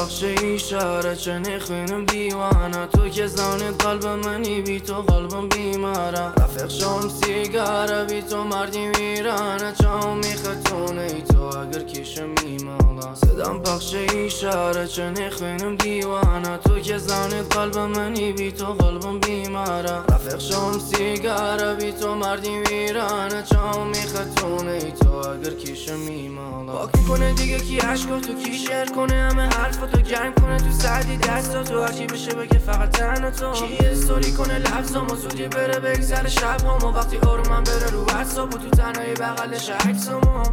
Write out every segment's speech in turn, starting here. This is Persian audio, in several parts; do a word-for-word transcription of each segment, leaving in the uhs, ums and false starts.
پخش اشاره چه نخونم دیوانه تو که زانت قلب منی بی تو قلبم بیماره رفیق شام سیگاره بی تو مردی ویرانه چاو میخطونه ای تو اگر کشم میمالا صدام پخش اشاره چه نخونم دیوانه تو که زانت قلب منی بی تو قلبم بیماره رفیق شام سیگاره بی تو مردی ویرانه چاو میخطونه ای تو اگر کشم میمالا پاک میکنه دیگه کی عشقا تو کی شعر کنه همه حرفا تو گرم کنه تو سعدی دستا تو هرچی بشه بگه فقط تنها تو کی استوری کنه لفظامو زودی بره بگذره شبامو وقتی آرومم بره رو واتساپ و تو تنهایی بغلش عکسامو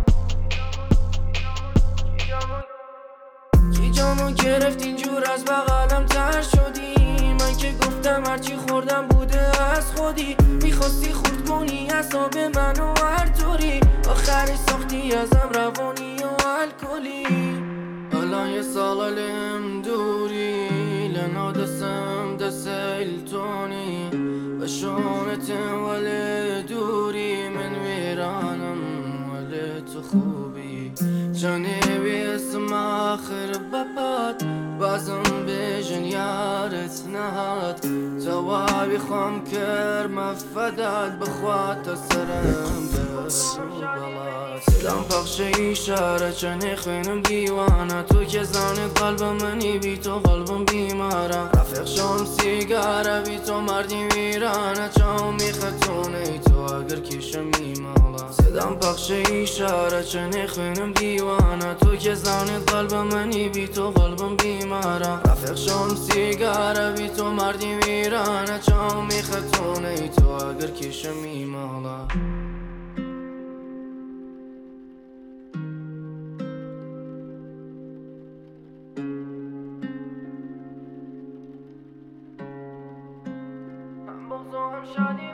کی جامو گرفت اینجور از بغلم تر شدی من که گفتم هرچی خوردم بوده از خودی میخواستی خورد کنی حساب منو هر طوری آخرش ساختی ازم روانی و الکلی الان یه سال لم دوری لنا دستم دست التونی بشونتم ولی دوری من ویرانم ولی تو خوبی جانبی اسم آخر بپاد بازم بیجن یارت نهاد جوابی خوام کرم فداد بخواد تا سرم بلاد صدام پخش اشاره چه نخونم دیوانه تو که زانت قلب منی بی تو قلبم بیماره رفیق شام سیگاره بی تو مردی ویرانه چاو میخطونه ای تو اگر کشم میمالا صدام پخش اشاره چه نخونم دیوانه تو که زانت قلب منی بی تو قلبم بیماره رفیق شام سیگاره بی تو مردی ویرانه چاو میخطونه ای تو اگر کشم میمالا بغض و هم شادی